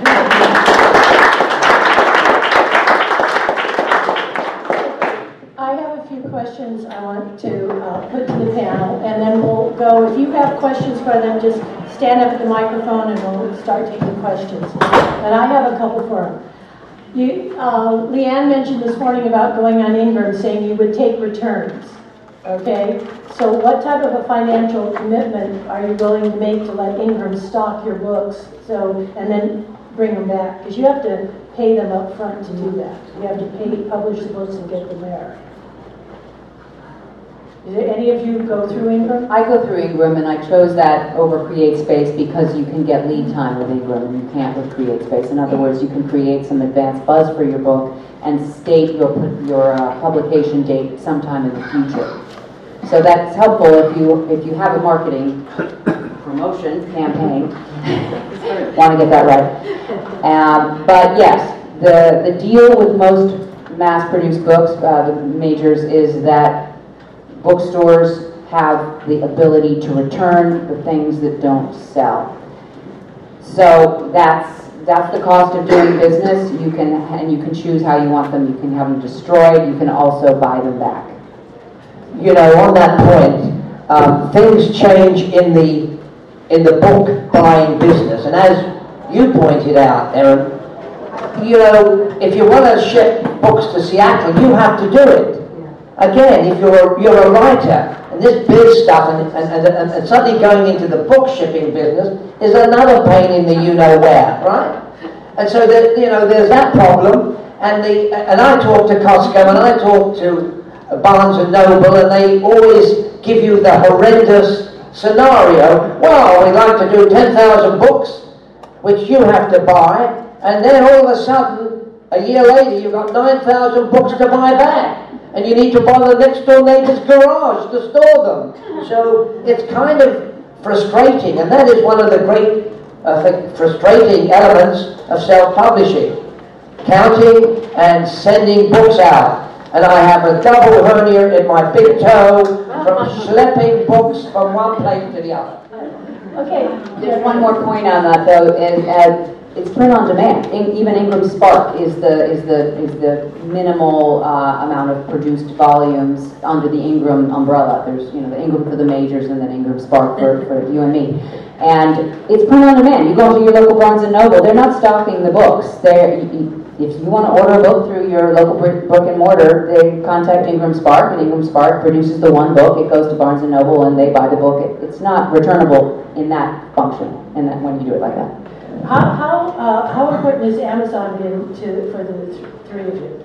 I have a few questions I want to put to the panel, and then we'll go. If you have questions for them, just stand up at the microphone and we'll start taking questions. And I have a couple for them. Leanne mentioned this morning about going on Ingram, saying you would take returns. Okay, so what type of a financial commitment are you willing to make to let Ingram stock your books, and then bring them back? Because you have to pay them up front to do that. You have to publish the books and get them there. Did any of you go through Ingram? I go through Ingram, and I chose that over CreateSpace because you can get lead time with Ingram and you can't with CreateSpace. In other words, you can create some advanced buzz for your book and state your publication date sometime in the future. So that's helpful if you have a marketing promotion campaign. Want to get that right. But yes, the deal with most mass-produced books, the majors, is that bookstores have the ability to return the things that don't sell. So that's the cost of doing business. You can choose how you want them. You can have them destroyed. You can also buy them back. You know, on that point, things change in the book buying business, and as you pointed out, Erin, you know, if you want to ship books to Seattle, you have to do it. Again, if you're a writer, and this biz stuff, and suddenly going into the book shipping business is another pain in the you-know-where, right? And so there's that problem, and I talk to Costco, and I talk to Barnes and Noble, and they always give you the horrendous scenario. Well, we'd like to do 10,000 books, which you have to buy, and then all of a sudden, a year later, you've got 9,000 books to buy back. And you need to buy the next door neighbor's garage to store them. So it's kind of frustrating, and that is one of the great frustrating elements of self-publishing. Counting and sending books out. And I have a double hernia in my big toe from schlepping books from one place to the other. Okay. There's one more point on that, though, and it's print on demand. Even Ingram Spark is the minimal amount of produced volumes under the Ingram umbrella. There's the Ingram for the majors and then Ingram Spark for you and me. And it's print on demand. You go to your local Barnes and Noble. They're not stocking the books. If you want to order a book through your local brick and mortar, they contact Ingram Spark, and Ingram Spark produces the one book. It goes to Barnes and Noble, and they buy the book. It's not returnable in that function, and that when you do it like that. How important is Amazon been for the three of you?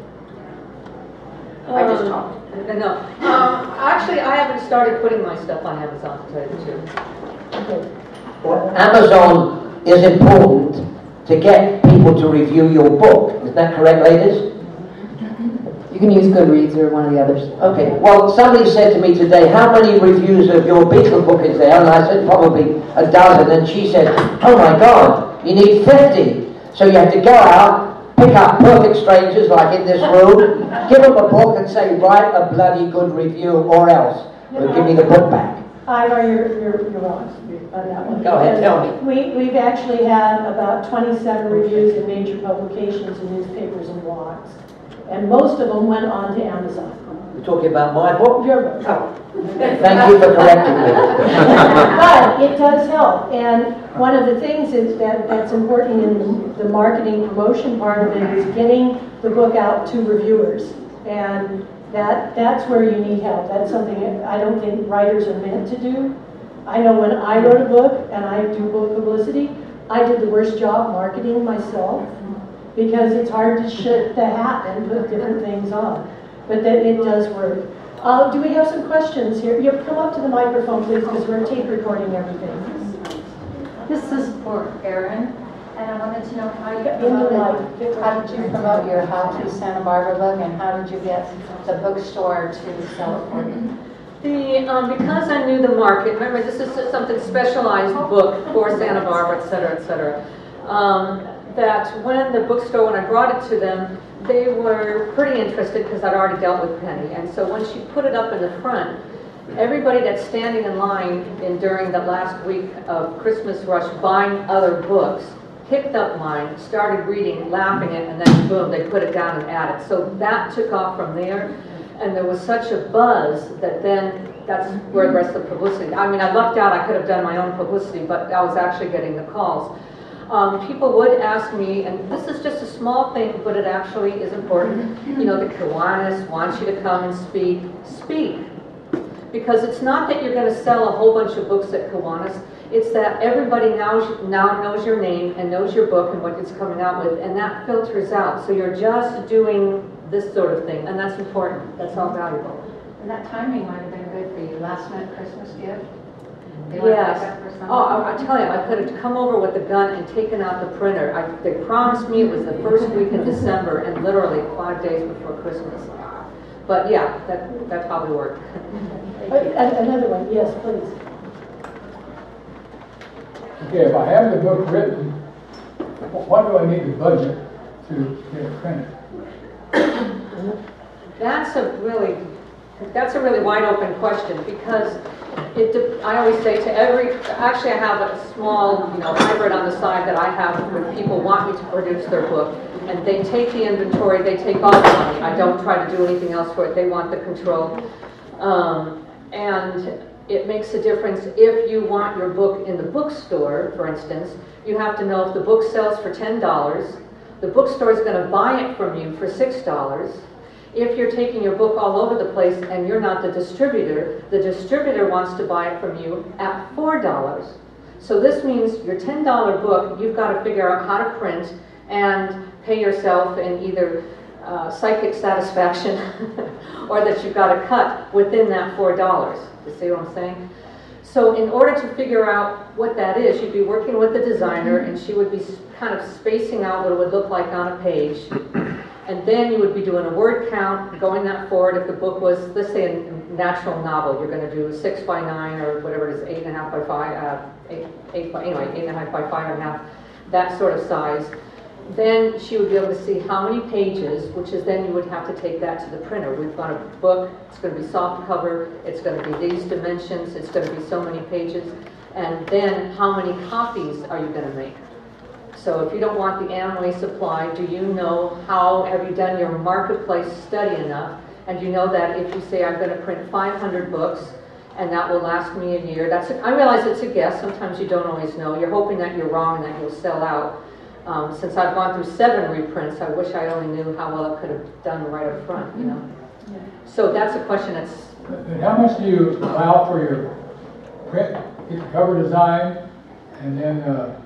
I just talked. No. Actually, I haven't started putting my stuff on Amazon, to tell you the truth. Okay. Well, Amazon is important to get people to review your book. Is that correct, ladies? You can use Goodreads or one of the others. Okay, well, somebody said to me today, how many reviews of your Beatle book is there? And I said, probably a dozen. And she said, oh my God, you need 50. So you have to go out, pick up perfect strangers like in this room, give them a book and say, write a bloody good review or else we'll give me the book back. Ivor, you're wrong on that one. Go ahead, tell me. We've actually had about 27 reviews in major publications and newspapers and blogs. And most of them went on to Amazon. You're talking about my book? Your book. Oh. Thank you for correcting me. But it does help. And one of the things is that's important in the marketing promotion part of it is getting the book out to reviewers. And that's where you need help. That's something I don't think writers are meant to do. I know when I wrote a book and I do book publicity, I did the worst job marketing myself because it's hard to shift the hat and put different things on. But then it does work. Do we have some questions here? You come up to the microphone, please, because we're tape recording everything. This is for Erin, and I wanted to know how you promote your How to Santa Barbara book, and how did you get the bookstore to sell it for you? Because I knew the market, remember this is just something specialized book for Santa Barbara, et cetera, that when the bookstore, when I brought it to them, they were pretty interested because I'd already dealt with Penny. And so when she put it up in the front, everybody that's standing in line during the last week of Christmas rush buying other books picked up mine, started reading, laughing it, and then boom, they put it down and added. So that took off from there. And there was such a buzz that then that's where the rest of the publicity. I mean, I lucked out. I could have done my own publicity, but I was actually getting the calls. People would ask me, and this is just a small thing, but it actually is important. You know, the Kiwanis wants you to come and speak. Speak. Because it's not that you're going to sell a whole bunch of books at Kiwanis. It's that everybody now knows your name and knows your book and what it's coming out with, and that filters out. So you're just doing this sort of thing, and that's important. That's all valuable. And that timing might have been good for you? Last minute Christmas gift? They want to Yes. pick up for something? Oh, I tell you, I could have come over with a gun and taken out the printer. They promised me it was the first week in December and literally 5 days before Christmas. But yeah, that probably worked. Another one, yes, please. Okay, if I have the book written, what do I need to budget to get it printed? That's a really wide open question because I always say to actually I have a small, hybrid on the side that I have when people want me to produce their book, and they take the inventory, they take all the money. I don't try to do anything else for it. They want the control. And it makes a difference if you want your book in the bookstore, for instance. You have to know if the book sells for $10, the bookstore is going to buy it from you for $6. If you're taking your book all over the place and you're not the distributor wants to buy it from you at $4. So this means your $10 book, you've got to figure out how to print and pay yourself in either psychic satisfaction or that you've got to cut within that $4. You see what I'm saying? So in order to figure out what that is, you'd be working with the designer and she would be kind of spacing out what it would look like on a page. And then you would be doing a word count, going that forward. If the book was, let's say, a natural novel, you're going to do 6 by 9 or whatever it is, 8.5 by 5, 8.5 by 5.5, that sort of size. Then she would be able to see how many pages, which is then you would have to take that to the printer. We've got a book, it's going to be soft cover, it's going to be these dimensions, it's going to be so many pages, and then how many copies are you going to make? So if you don't want the Amway supply, do you know have you done your marketplace study enough? And you know that if you say I'm going to print 500 books and that will last me a year, I realize it's a guess, sometimes you don't always know. You're hoping that you're wrong and that you'll sell out. Since I've gone through 7 reprints, I wish I only knew how well it could have done right up front, Yeah. So that's a question that's... And how much do you allow for your print, get the cover design, and then,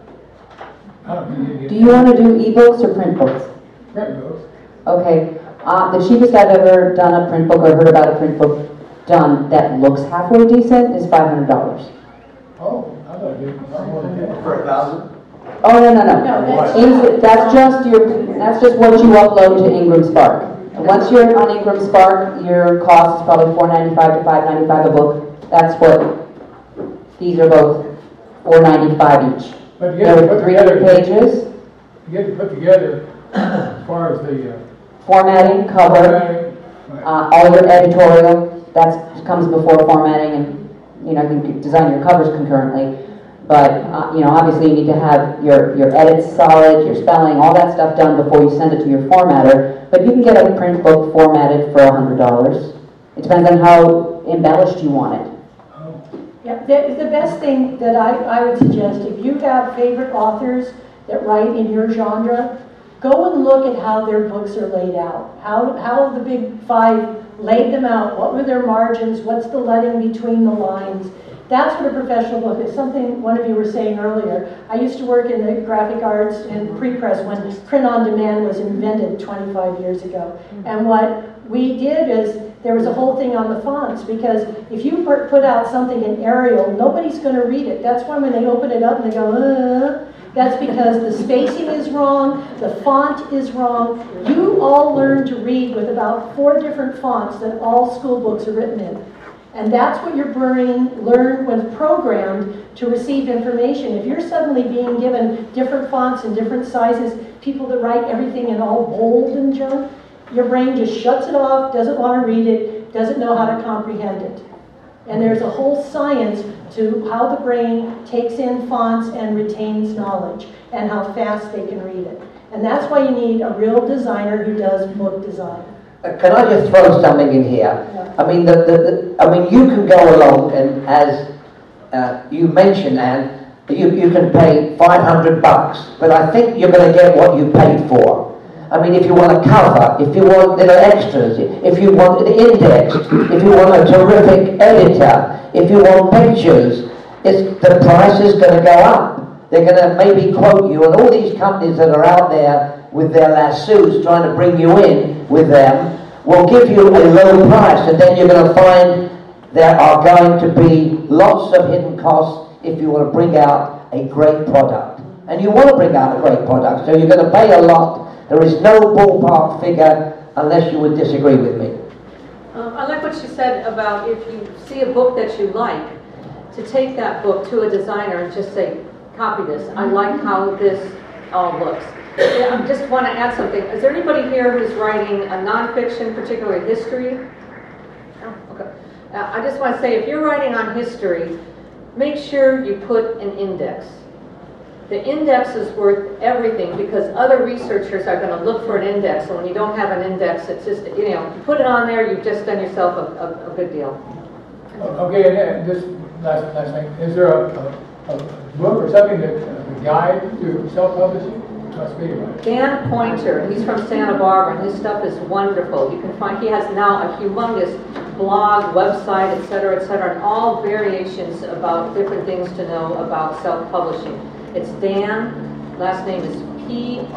Do you want to do ebooks or print books? Print books. Okay. The cheapest I've ever done a print book or heard about a print book done that looks halfway decent is $500. Oh, I thought it did more than that. For 1,000? Oh, no. that's that's just what you upload to Ingram Spark. And once you're on Ingram Spark, your cost is probably $4.95 to $5.95 a book. That's what these are both $4.95 each. But you There get to were put 300 together, pages, you get to put together, as far as the formatting, cover, formatting, all your editorial. That comes before formatting, and you can design your covers concurrently. But obviously you need to have your edits solid, your spelling, all that stuff done before you send it to your formatter. But you can get a print book formatted for $100. It depends on how embellished you want it. Yeah, the best thing that I would suggest, if you have favorite authors that write in your genre, go and look at how their books are laid out. How the big 5 laid them out. What were their margins? What's the letting between the lines? That's what a professional book is. Something one of you were saying earlier. I used to work in the graphic arts and pre-press when print on demand was invented 25 years ago. And what we did is there was a whole thing on the fonts, because if you put out something in Arial, nobody's going to read it. That's why when they open it up and they go, that's because the spacing is wrong, the font is wrong. You all learn to read with about 4 different fonts that all school books are written in. And that's what your brain learned when programmed to receive information. If you're suddenly being given different fonts and different sizes, people that write everything in all bold and junk, your brain just shuts it off, doesn't want to read it, doesn't know how to comprehend it. And there's a whole science to how the brain takes in fonts and retains knowledge, and how fast they can read it. And that's why you need a real designer who does book design. Can I just throw something in here? Yeah. I mean, you can go along and, as you mentioned, Anne, you can pay $500, but I think you're going to get what you paid for. I mean, if you want a cover, if you want little extras, if you want an index, if you want a terrific editor, if you want pictures, the price is going to go up. They're going to maybe quote you, and all these companies that are out there with their lassos trying to bring you in with them will give you a low price, and then you're going to find there are going to be lots of hidden costs if you want to bring out a great product. And you want to bring out a great product, so you're going to pay a lot. There is no ballpark figure unless you would disagree with me. I like what you said about if you see a book that you like, to take that book to a designer and just say, copy this. I like how this all looks. Yeah, I just want to add something. Is there anybody here who's writing a nonfiction, particularly history? No? Okay. I just want to say, if you're writing on history, make sure you put an index. The index is worth everything because other researchers are going to look for an index, and when you don't have an index, it's just, you know, you put it on there, you've just done yourself a good deal. Okay, and this last thing, is there a book or something that a guide to self-publishing? Must be, right? Dan Pointer, he's from Santa Barbara, and his stuff is wonderful. You can find, he has now a humongous blog, website, etc., and all variations about different things to know about self-publishing. It's Dan, last name is Poyner,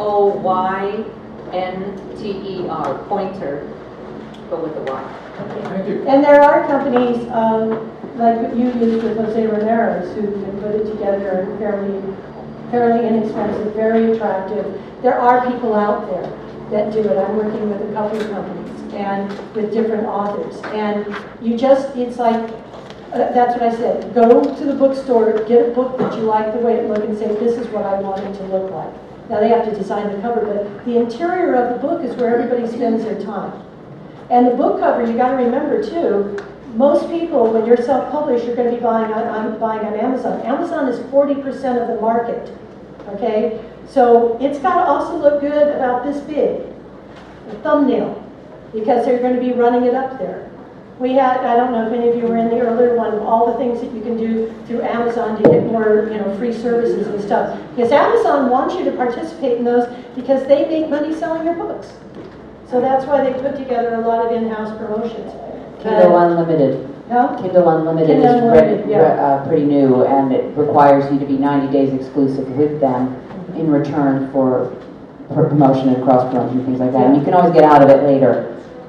Pointer, go with the Y. Thank you. And there are companies like what you used with Jose Ramirez who can put it together and fairly inexpensive, very attractive. There are people out there that do it. I'm working with a couple of companies and with different authors. And you just, it's like, that's what I said. Go to the bookstore, get a book that you like the way it looks and say, this is what I want it to look like. Now they have to design the cover, but the interior of the book is where everybody spends their time. And the book cover, you got to remember too, most people, when you're self-published, you're going to be buying on Amazon. Amazon is 40% of the market, okay? So it's got to also look good about this big, the thumbnail, because they're going to be running it up there. We had, I don't know if any of you were in the earlier one, of all the things that you can do through Amazon to get more, free services and stuff. Because Amazon wants you to participate in those because they make money selling your books. So that's why they put together a lot of in-house promotions. Kindle Unlimited. No? Kindle Unlimited Kindle is Unlimited, pretty new, and it requires you to be 90 days exclusive with them in return for promotion and cross-promotion and things like that. And you can always get out of it later.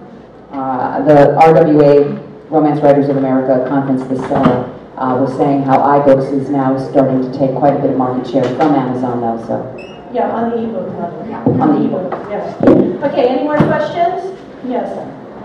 The RWA, Romance Writers of America conference this summer, was saying how iBooks is now starting to take quite a bit of market share from Amazon, though. So Yeah, on the ebook level. yeah, on the ebook. Yes. Okay, any more questions? Yes.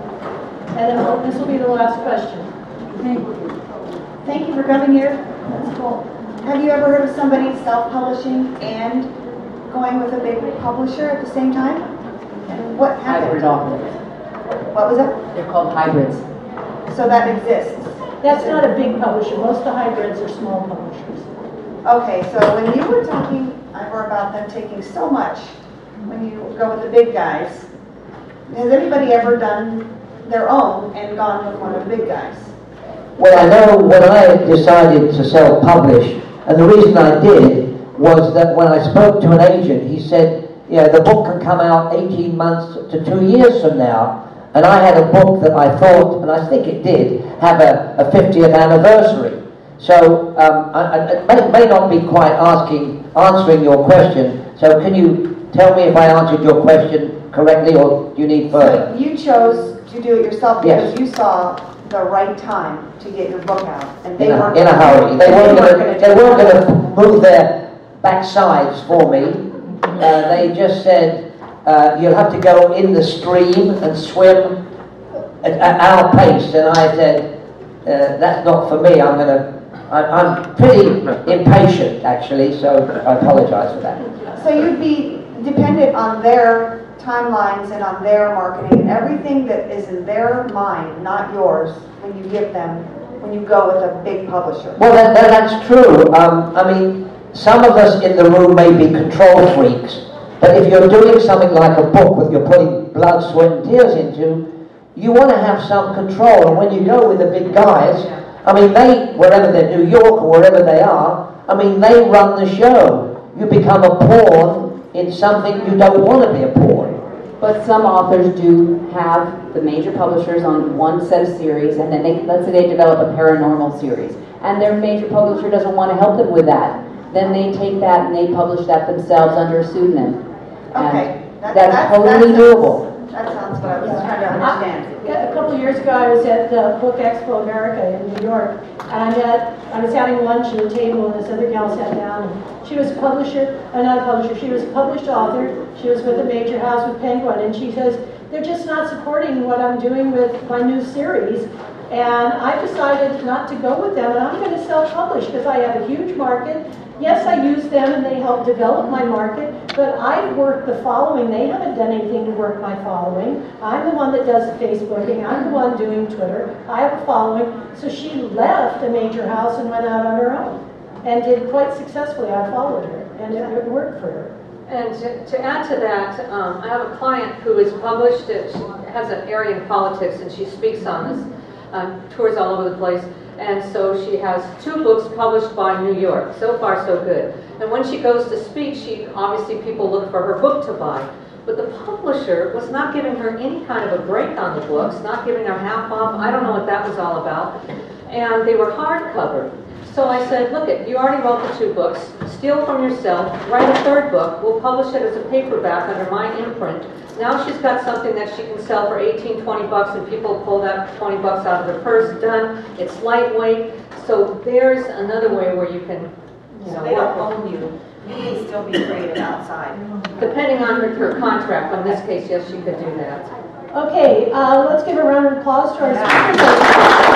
And then this will be the last question. Thank you for coming here. That's cool. Have you ever heard of somebody self-publishing and going with a big publisher at the same time? And what Hybrid happened? authors. What was it? They're called hybrids. So that exists. That's not a big publisher. Most of the hybrids are small publishers. Okay, so when you were talking, Ivor, about them taking so much, when you go with the big guys, has anybody ever done their own and gone with one of the big guys? Well, I know when I decided to self-publish, and the reason I did was that when I spoke to an agent, he said, the book can come out 18 months to 2 years from now. And I had a book that I thought, and I think it did, have a 50th anniversary. So it may not be quite answering your question. So can you tell me if I answered your question correctly, or do you need further? So you chose to do it yourself because Yes. you saw the right time to get your book out, and they In weren't a hurry. They weren't gonna going to move their backsides for me. They just said, you'll have to go in the stream and swim at our pace. And I said, that's not for me. I'm pretty impatient, actually, so I apologize for that. So you'd be dependent on their timelines and on their marketing and everything that is in their mind, not yours, when you go with a big publisher. Well, that's true. I mean, some of us in the room may be control freaks, but if you're doing something like a book that you're putting blood, sweat, and tears into, you want to have some control. And when you go with the big guys, I mean, wherever they're New York or wherever they are, I mean, they run the show. You become a pawn in something you don't want to be a pawn. But some authors do have the major publishers on one set of series, and then let's say they develop a paranormal series, and their major publisher doesn't want to help them with that. Then they take that and they publish that themselves under a pseudonym. Okay. That's totally doable. That sounds what I was trying to understand. A couple of years ago, I was at the Book Expo America in New York, and I was having lunch at a table, and this other gal sat down, and she was a publisher, not a publisher, she was a published author. She was with a major house with Penguin, and she says, they're just not supporting what I'm doing with my new series. And I decided not to go with them, and I'm going to self-publish because I have a huge market. Yes, I use them and they help develop my market, but I've worked the following. They haven't done anything to work my following. I'm the one that does the Facebooking. I'm the one doing Twitter. I have a following. So she left a major house and went out on her own and did quite successfully. I followed her, and it worked for her. And to add to that, I have a client who is published, she has an area in politics, and she speaks on this, tours all over the place. And so she has 2 books published by New York. So far, so good. And when she goes to speak, obviously people look for her book to buy. But the publisher was not giving her any kind of a break on the books, not giving her half off. I don't know what that was all about. And they were hardcover. So I said, look, you already wrote the 2 books. Steal from yourself. Write a 3rd book. We'll publish it as a paperback under my imprint. Now she's got something that she can sell for 18, 20 bucks, and people pull that 20 bucks out of their purse. Done. It's lightweight. So there's another way where you can, So they don't own you. You can still be creative outside. depending on her contract. In this case, yes, she could do that. Okay, let's give a round of applause to our speakers.